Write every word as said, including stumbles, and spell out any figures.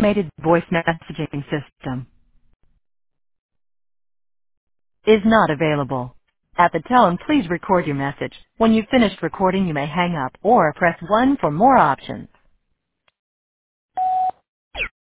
automated voice messaging system is not available. At the tone, please record your message. When you've finished recording, you may hang up or press one for more options.